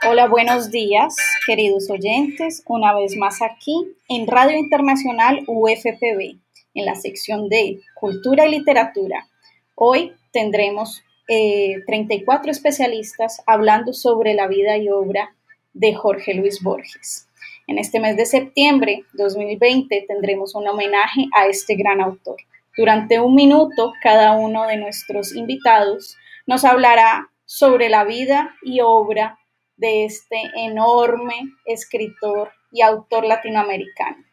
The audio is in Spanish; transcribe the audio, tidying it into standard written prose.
Hola, buenos días, queridos oyentes. Una vez más aquí en Radio Internacional UFPB, en la sección de Cultura y Literatura. Hoy tendremos 34 especialistas hablando sobre la vida y obra de Jorge Luis Borges. En este mes de septiembre 2020 tendremos un homenaje a este gran autor. Durante un minuto, cada uno de nuestros invitados nos hablará sobre la vida y obra de este enorme escritor y autor latinoamericano.